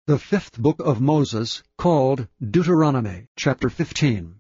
The fifth book of Moses, called Deuteronomy, chapter 15.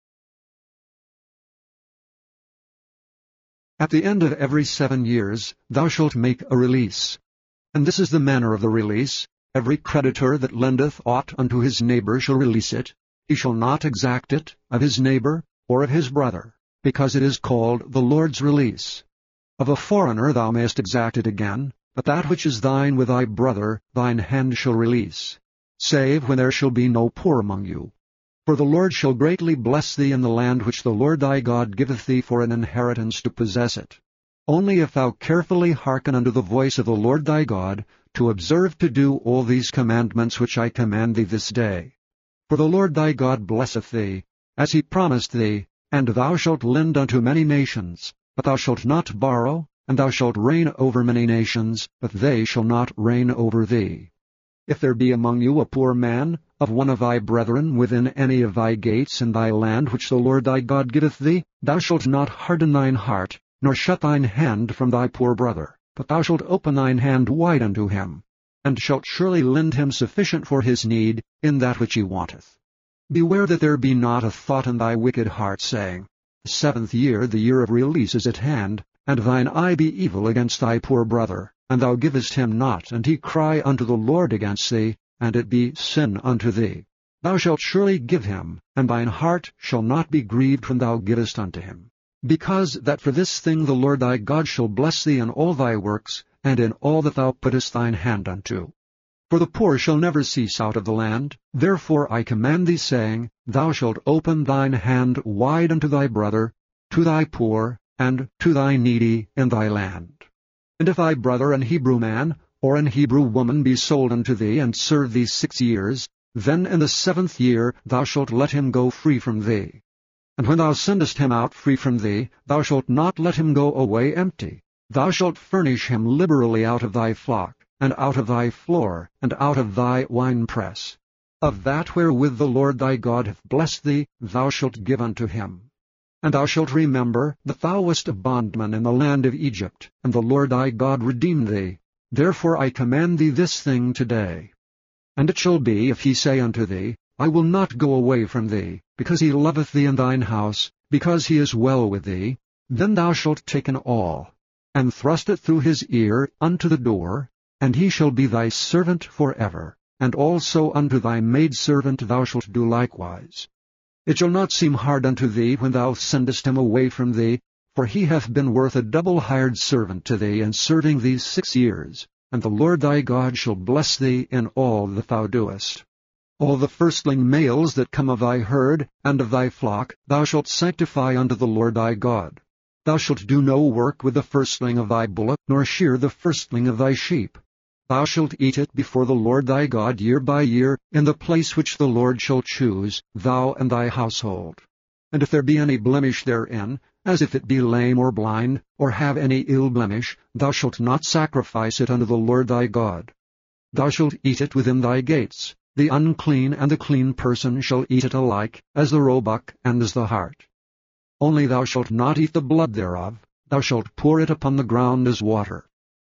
At the end of every 7 years thou shalt make a release. And this is the manner of the release. Every creditor that lendeth aught unto his neighbor shall release it. He shall not exact it of his neighbor or of his brother, because it is called the Lord's release. Of a foreigner thou mayest exact it again, but that which is thine with thy brother thine hand shall release, save when there shall be no poor among you. For the Lord shall greatly bless thee in the land which the Lord thy God giveth thee for an inheritance to possess it. Only if thou carefully hearken unto the voice of the Lord thy God, to observe to do all these commandments which I command thee this day. For the Lord thy God blesseth thee, as he promised thee, and thou shalt lend unto many nations, but thou shalt not borrow, and thou shalt reign over many nations, but they shall not reign over thee. If there be among you a poor man, of one of thy brethren, within any of thy gates in thy land which the Lord thy God giveth thee, thou shalt not harden thine heart, nor shut thine hand from thy poor brother, but thou shalt open thine hand wide unto him, and shalt surely lend him sufficient for his need in that which he wanteth. Beware that there be not a thought in thy wicked heart, saying, The 7th year, the year of release, is at hand, and thine eye be evil against thy poor brother, and thou givest him not, and he cry unto the Lord against thee, and it be sin unto thee. Thou shalt surely give him, and thine heart shall not be grieved when thou givest unto him. Because that for this thing the Lord thy God shall bless thee in all thy works, and in all that thou puttest thine hand unto. For the poor shall never cease out of the land. Therefore I command thee, saying, Thou shalt open thine hand wide unto thy brother, to thy poor, and to thy needy in thy land. And if thy brother, an Hebrew man, or an Hebrew woman, be sold unto thee, and serve thee 6 years, then in the 7th year thou shalt let him go free from thee. And when thou sendest him out free from thee, thou shalt not let him go away empty. Thou shalt furnish him liberally out of thy flock, and out of thy floor, and out of thy winepress. Of that wherewith the Lord thy God hath blessed thee, thou shalt give unto him. And thou shalt remember that thou wast a bondman in the land of Egypt, and the Lord thy God redeemed thee. Therefore I command thee this thing today. And it shall be, if he say unto thee, I will not go away from thee, because he loveth thee in thine house, because he is well with thee, then thou shalt take an awl, and thrust it through his ear unto the door, and he shall be thy servant forever, and also unto thy maidservant thou shalt do likewise. It shall not seem hard unto thee when thou sendest him away from thee, for he hath been worth a double hired servant to thee in serving thee 6 years, and the Lord thy God shall bless thee in all that thou doest. All the firstling males that come of thy herd and of thy flock thou shalt sanctify unto the Lord thy God. Thou shalt do no work with the firstling of thy bullock, nor shear the firstling of thy sheep. Thou shalt eat it before the Lord thy God year by year, in the place which the Lord shall choose, thou and thy household. And if there be any blemish therein, as if it be lame or blind, or have any ill blemish, thou shalt not sacrifice it unto the Lord thy God. Thou shalt eat it within thy gates. The unclean and the clean person shall eat it alike, as the roebuck and as the hart. Only thou shalt not eat the blood thereof, thou shalt pour it upon the ground as water.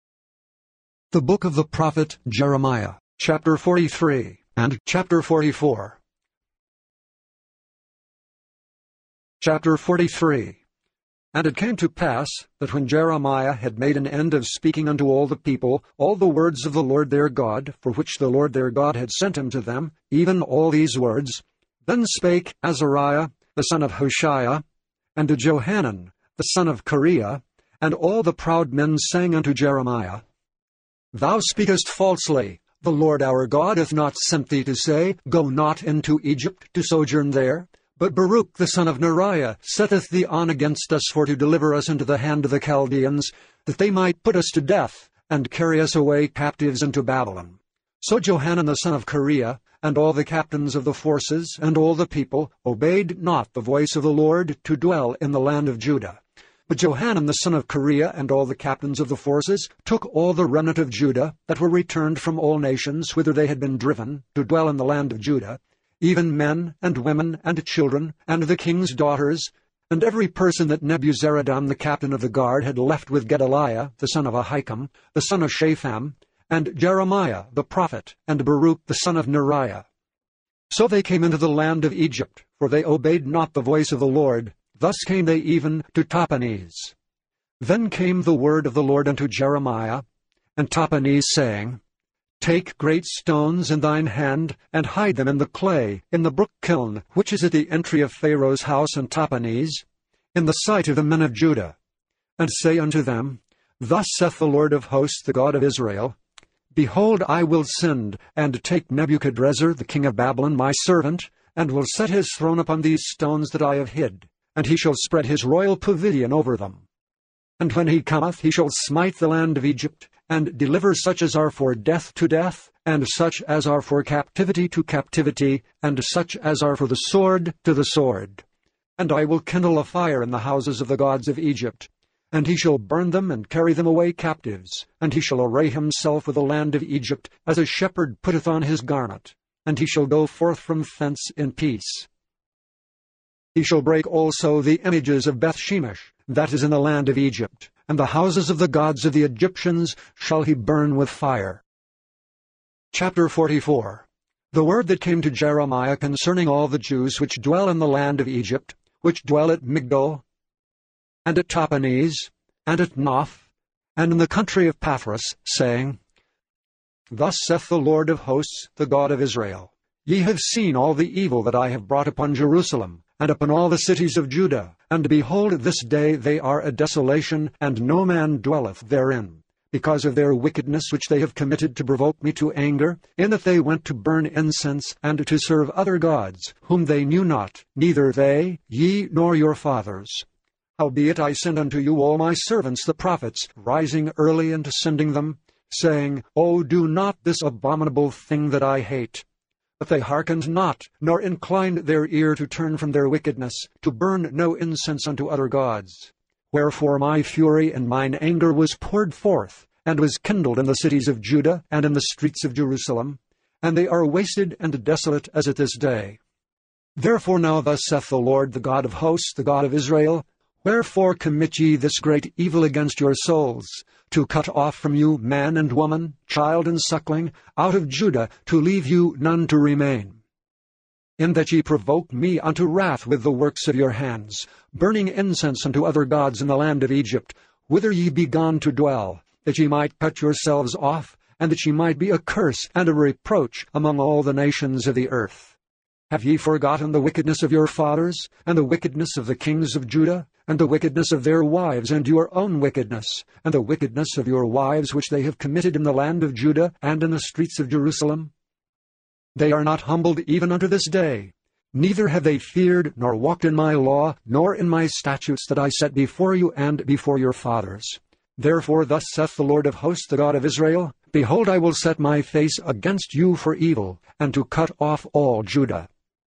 The book of the prophet Jeremiah, chapter 43 and chapter 44. Chapter 43. And it came to pass that when Jeremiah had made an end of speaking unto all the people all the words of the Lord their God, for which the Lord their God had sent him to them, even all these words, then spake Azariah the son of Hoshiah, and to Johanan the son of Kareah, and all the proud men sang unto Jeremiah, Thou speakest falsely. The Lord our God hath not sent thee to say, Go not into Egypt to sojourn there. But Baruch the son of Neriah setteth thee on against us for to deliver us into the hand of the Chaldeans, that they might put us to death, and carry us away captives into Babylon. So Johanan the son of Kareah, and all the captains of the forces, and all the people, obeyed not the voice of the Lord to dwell in the land of Judah. But Johanan the son of Kareah, and all the captains of the forces, took all the remnant of Judah, that were returned from all nations whither they had been driven, to dwell in the land of Judah, even men, and women, and children, and the king's daughters, and every person that Nebuzaradan the captain of the guard had left with Gedaliah, the son of Ahikam, the son of Shaphan, and Jeremiah the prophet, and Baruch the son of Neriah. So they came into the land of Egypt, for they obeyed not the voice of the Lord. Thus came they even to Tahpanhes. Then came the word of the Lord unto Jeremiah, and Tahpanhes, saying, Take great stones in thine hand, and hide them in the clay, in the brook Kiln, which is at the entry of Pharaoh's house in Tahpanhes, in the sight of the men of Judah. And say unto them, Thus saith the Lord of hosts, the God of Israel, Behold, I will send, and take Nebuchadrezzar the king of Babylon, my servant, and will set his throne upon these stones that I have hid, and he shall spread his royal pavilion over them. And when he cometh, he shall smite the land of Egypt, and deliver such as are for death to death, and such as are for captivity to captivity, and such as are for the sword to the sword. And I will kindle a fire in the houses of the gods of Egypt, and he shall burn them and carry them away captives, and he shall array himself with the land of Egypt, as a shepherd putteth on his garment, and he shall go forth from thence in peace. He shall break also the images of Bethshemesh, that is in the land of Egypt, and the houses of the gods of the Egyptians shall he burn with fire. Chapter 44. The word that came to Jeremiah concerning all the Jews which dwell in the land of Egypt, which dwell at Migdol, and at Tahpanhes, and at Noph, and in the country of Pathros, saying, Thus saith the Lord of hosts, the God of Israel, Ye have seen all the evil that I have brought upon Jerusalem, and upon all the cities of Judah, and behold, this day they are a desolation, and no man dwelleth therein, because of their wickedness which they have committed to provoke me to anger, in that they went to burn incense, and to serve other gods, whom they knew not, neither they, ye, nor your fathers. Howbeit I send unto you all my servants the prophets, rising early and sending them, saying, O do not this abominable thing that I hate. But they hearkened not, nor inclined their ear to turn from their wickedness, to burn no incense unto other gods. Wherefore my fury and mine anger was poured forth, and was kindled in the cities of Judah, and in the streets of Jerusalem, and they are wasted and desolate as at this day. Therefore now thus saith the Lord, the God of hosts, the God of Israel, Wherefore commit ye this great evil against your souls, to cut off from you man and woman, child and suckling, out of Judah, to leave you none to remain? In that ye provoke me unto wrath with the works of your hands, burning incense unto other gods in the land of Egypt, whither ye be gone to dwell, that ye might cut yourselves off, and that ye might be a curse and a reproach among all the nations of the earth. Have ye forgotten the wickedness of your fathers, and the wickedness of the kings of Judah, and the wickedness of their wives, and your own wickedness, and the wickedness of your wives which they have committed in the land of Judah, and in the streets of Jerusalem? They are not humbled even unto this day, neither have they feared, nor walked in my law, nor in my statutes that I set before you and before your fathers. Therefore thus saith the Lord of hosts, the God of Israel, Behold, I will set my face against you for evil, and to cut off all Judah.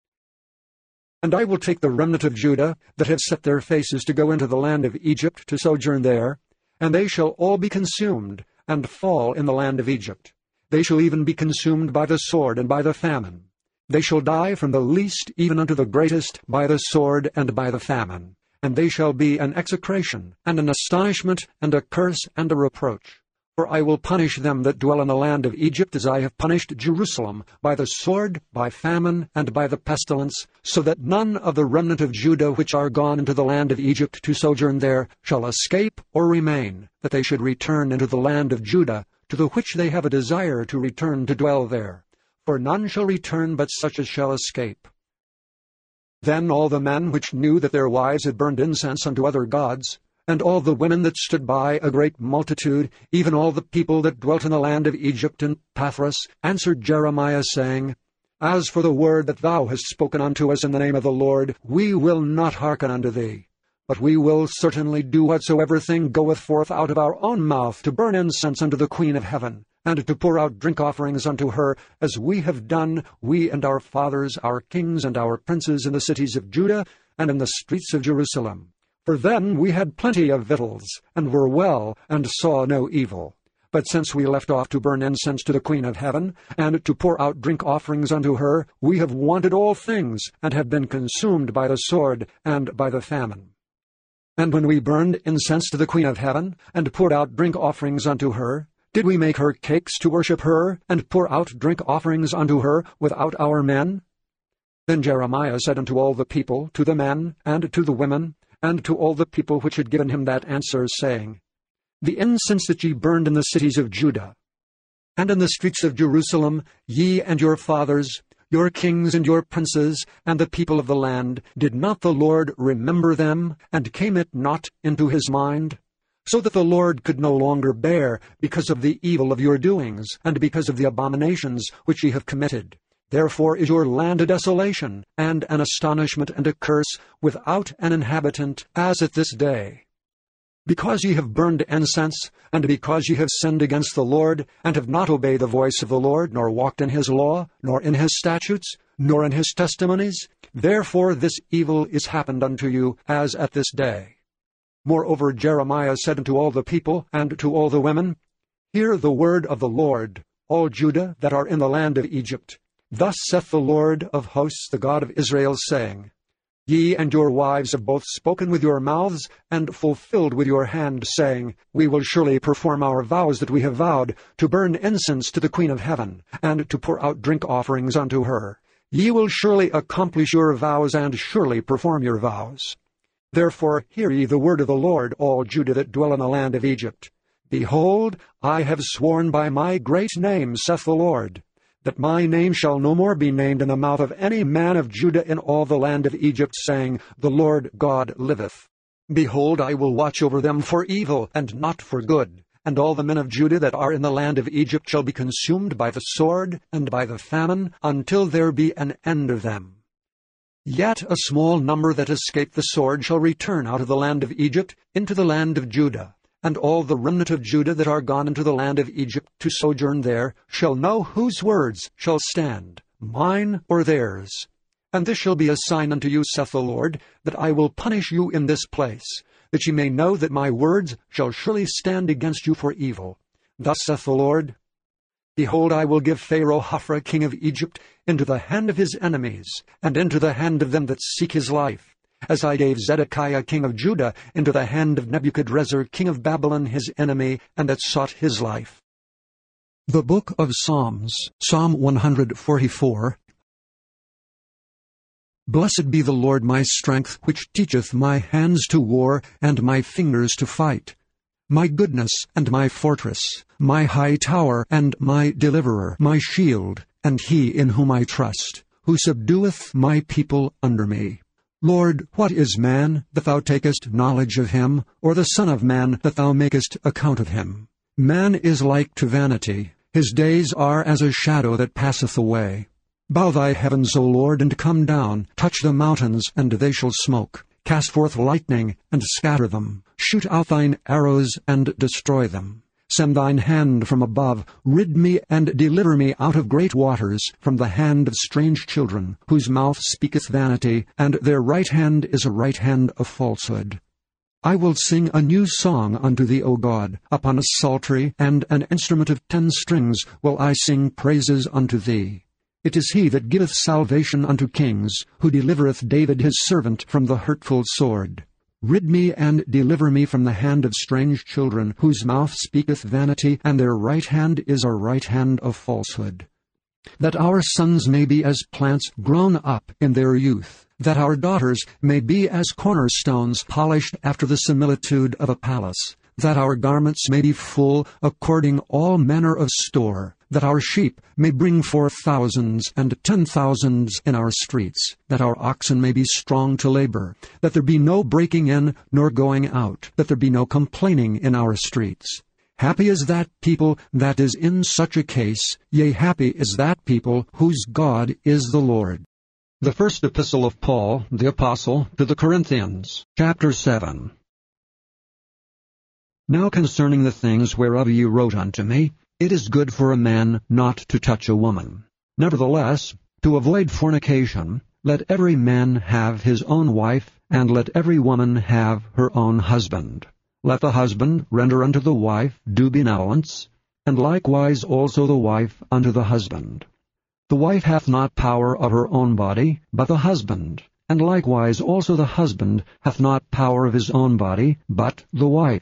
And I will take the remnant of Judah, that have set their faces to go into the land of Egypt to sojourn there, and they shall all be consumed, and fall in the land of Egypt. They shall even be consumed by the sword and by the famine. They shall die from the least even unto the greatest by the sword and by the famine. And they shall be an execration, and an astonishment, and a curse, and a reproach. For I will punish them that dwell in the land of Egypt, as I have punished Jerusalem, by the sword, by famine, and by the pestilence, so that none of the remnant of Judah which are gone into the land of Egypt to sojourn there shall escape or remain, that they should return into the land of Judah, to the which they have a desire to return to dwell there. For none shall return but such as shall escape. Then all the men which knew that their wives had burned incense unto other gods, and all the women that stood by, a great multitude, even all the people that dwelt in the land of Egypt and Pathros, answered Jeremiah, saying, As for the word that thou hast spoken unto us in the name of the Lord, we will not hearken unto thee. But we will certainly do whatsoever thing goeth forth out of our own mouth, to burn incense unto the Queen of heaven, and to pour out drink offerings unto her, as we have done, we and our fathers, our kings and our princes in the cities of Judah, and in the streets of Jerusalem. For then we had plenty of victuals, and were well, and saw no evil. But since we left off to burn incense to the Queen of heaven, and to pour out drink offerings unto her, we have wanted all things, and have been consumed by the sword and by the famine. And when we burned incense to the Queen of heaven, and poured out drink offerings unto her, Did we make her cakes to worship her, and pour out drink offerings unto her without our men? Then Jeremiah said unto all the people, to the men, and to the women, and to all the people which had given him that answer, saying, The incense that ye burned in the cities of Judah, and in the streets of Jerusalem, ye and your fathers, your kings and your princes, and the people of the land, did not the Lord remember them, and came it not into his mind? So that the Lord could no longer bear, because of the evil of your doings, and because of the abominations which ye have committed. Therefore is your land a desolation, and an astonishment and a curse, without an inhabitant, as at this day. Because ye have burned incense, and because ye have sinned against the Lord, and have not obeyed the voice of the Lord, nor walked in his law, nor in his statutes, nor in his testimonies, therefore this evil is happened unto you, as at this day. Moreover Jeremiah said unto all the people, and to all the women, Hear the word of the Lord, all Judah that are in the land of Egypt. Thus saith the Lord of hosts, the God of Israel, saying, Ye and your wives have both spoken with your mouths, and fulfilled with your hand, saying, We will surely perform our vows that we have vowed, to burn incense to the Queen of heaven, and to pour out drink offerings unto her. Ye will surely accomplish your vows, and surely perform your vows. Therefore hear ye the word of the Lord, all Judah that dwell in the land of Egypt. Behold, I have sworn by my great name, saith the Lord, that my name shall no more be named in the mouth of any man of Judah in all the land of Egypt, saying, The Lord God liveth. Behold, I will watch over them for evil, and not for good. And all the men of Judah that are in the land of Egypt shall be consumed by the sword and by the famine, until there be an end of them. Yet a small number that escape the sword shall return out of the land of Egypt into the land of Judah. And all the remnant of Judah that are gone into the land of Egypt to sojourn there shall know whose words shall stand, mine or theirs. And this shall be a sign unto you, saith the Lord, that I will punish you in this place, that ye may know that my words shall surely stand against you for evil. Thus saith the Lord, Behold, I will give Pharaoh Hophra king of Egypt into the hand of his enemies, and into the hand of them that seek his life, as I gave Zedekiah king of Judah into the hand of Nebuchadrezzar king of Babylon his enemy, and that sought his life. The Book of Psalms, Psalm 144. Blessed be the Lord my strength, which teacheth my hands to war, and my fingers to fight. My goodness and my fortress, my high tower and my deliverer, my shield, and he in whom I trust, who subdueth my people under me. Lord, what is man, that thou takest knowledge of him, or the son of man, that thou makest account of him? Man is like to vanity. His days are as a shadow that passeth away. Bow thy heavens, O Lord, and come down. Touch the mountains, and they shall smoke. Cast forth lightning, and scatter them. Shoot out thine arrows, and destroy them. Send thine hand from above. Rid me and deliver me out of great waters, from the hand of strange children, whose mouth speaketh vanity, and their right hand is a right hand of falsehood. I will sing a new song unto thee, O God. Upon a psaltery and an instrument of 10 strings will I sing praises unto thee. It is he that giveth salvation unto kings, who delivereth David his servant from the hurtful sword. Rid me and deliver me from the hand of strange children, whose mouth speaketh vanity, and their right hand is a right hand of falsehood. That our sons may be as plants grown up in their youth, that our daughters may be as cornerstones polished after the similitude of a palace, that our garments may be full according all manner of store, that our sheep may bring forth thousands and 10,000s in our streets, that our oxen may be strong to labor, that there be no breaking in nor going out, that there be no complaining in our streets. Happy is that people that is in such a case, yea, happy is that people whose God is the Lord. The First Epistle of Paul, the Apostle, to the Corinthians, chapter 7. Now concerning the things whereof ye wrote unto me, it is good for a man not to touch a woman. Nevertheless, to avoid fornication, let every man have his own wife, and let every woman have her own husband. Let the husband render unto the wife due benevolence, and likewise also the wife unto the husband. The wife hath not power of her own body, but the husband, and likewise also the husband hath not power of his own body, but the wife.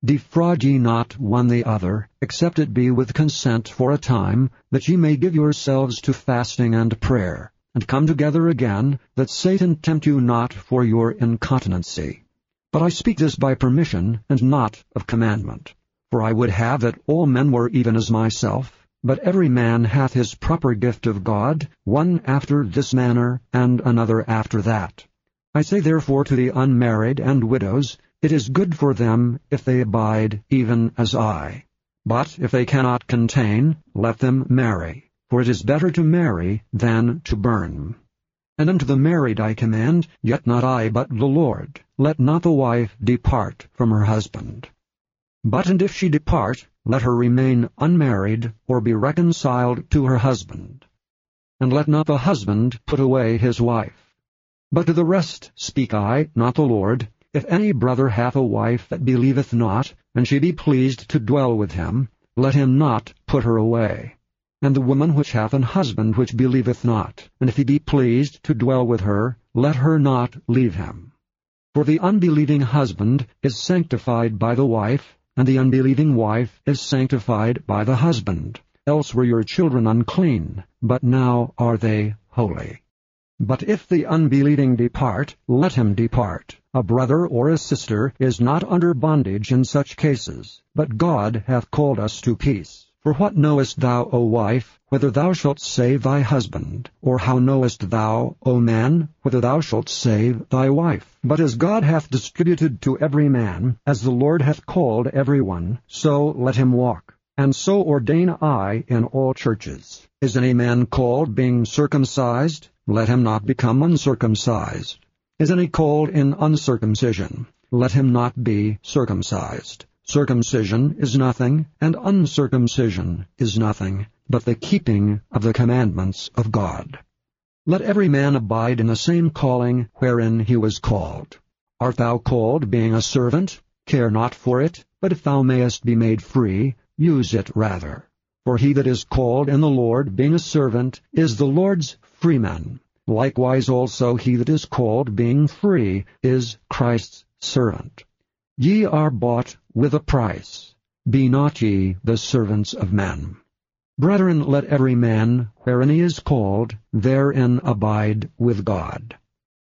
Defraud ye not one the other, except it be with consent for a time, that ye may give yourselves to fasting and prayer, and come together again, that Satan tempt you not for your incontinency. But I speak this by permission, and not of commandment. For I would have that all men were even as myself, but every man hath his proper gift of God, one after this manner, and another after that. I say therefore to the unmarried and widows, it is good for them if they abide even as I. But if they cannot contain, let them marry. For it is better to marry than to burn. And unto the married I command, yet not I, but the Lord, let not the wife depart from her husband. But and if she depart, let her remain unmarried, or be reconciled to her husband. And let not the husband put away his wife. But to the rest speak I, not the Lord. If any brother hath a wife that believeth not, and she be pleased to dwell with him, let him not put her away. And the woman which hath an husband which believeth not, and if he be pleased to dwell with her, let her not leave him. For the unbelieving husband is sanctified by the wife, and the unbelieving wife is sanctified by the husband. Else were your children unclean, but now are they holy. But if the unbelieving depart, let him depart. A brother or a sister is not under bondage in such cases, but God hath called us to peace. For what knowest thou, O wife, whether thou shalt save thy husband? Or how knowest thou, O man, whether thou shalt save thy wife? But as God hath distributed to every man, as the Lord hath called every one, so let him walk. And so ordain I in all churches. Is any man called being circumcised? Let him not become uncircumcised. Is any called in uncircumcision? Let him not be circumcised. Circumcision is nothing, and uncircumcision is nothing, but the keeping of the commandments of God. Let every man abide in the same calling wherein he was called. Art thou called being a servant? Care not for it, but if thou mayest be made free, use it rather. For he that is called in the Lord being a servant is the Lord's freeman. Likewise also he that is called being free is Christ's servant. Ye are bought with a price. Be not ye the servants of men. Brethren, let every man, wherein he is called, therein abide with God.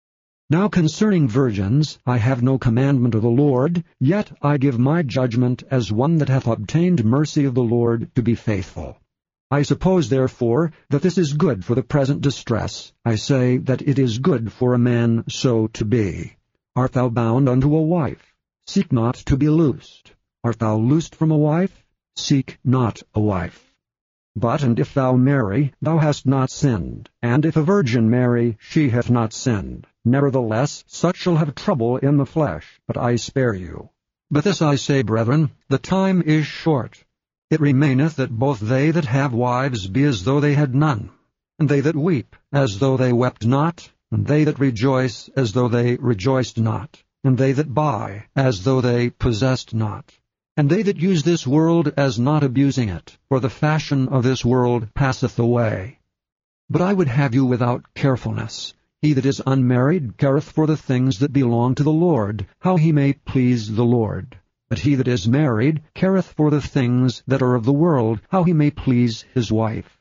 Now concerning virgins, I have no commandment of the Lord, yet I give my judgment as one that hath obtained mercy of the Lord to be faithful. I suppose, therefore, that this is good for the present distress. I say that it is good for a man so to be. Art thou bound unto a wife? Seek not to be loosed. Art thou loosed from a wife? Seek not a wife. But, and if thou marry, thou hast not sinned. And if a virgin marry, she hath not sinned. Nevertheless, such shall have trouble in the flesh, but I spare you. But this I say, brethren, the time is short. It remaineth that both they that have wives be as though they had none, and they that weep as though they wept not, and they that rejoice as though they rejoiced not, and they that buy as though they possessed not, and they that use this world as not abusing it, for the fashion of this world passeth away. But I would have you without carefulness. He that is unmarried careth for the things that belong to the Lord, how he may please the Lord. But he that is married careth for the things that are of the world, how he may please his wife.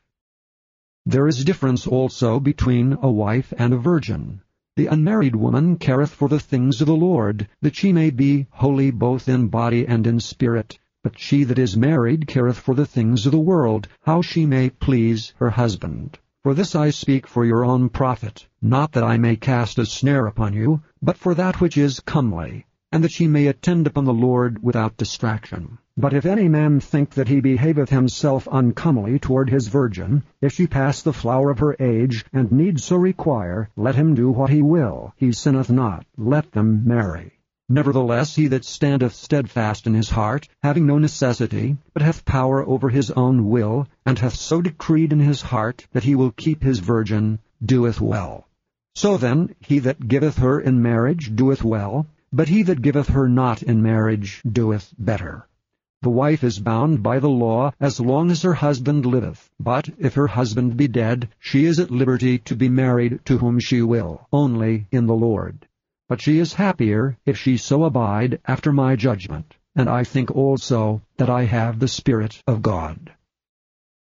There is difference also between a wife and a virgin. The unmarried woman careth for the things of the Lord, that she may be holy both in body and in spirit. But she that is married careth for the things of the world, how she may please her husband. For this I speak for your own profit, not that I may cast a snare upon you, but for that which is comely, and that she may attend upon the Lord without distraction. But if any man think that he behaveth himself uncomely toward his virgin, if she pass the flower of her age, and need so require, let him do what he will. He sinneth not. Let them marry. Nevertheless, he that standeth steadfast in his heart, having no necessity, but hath power over his own will, and hath so decreed in his heart that he will keep his virgin, doeth well. So then, he that giveth her in marriage doeth well, but he that giveth her not in marriage doeth better. The wife is bound by the law as long as her husband liveth. But if her husband be dead, she is at liberty to be married to whom she will, only in the Lord. But she is happier if she so abide after my judgment. and I think also that I have the Spirit of God.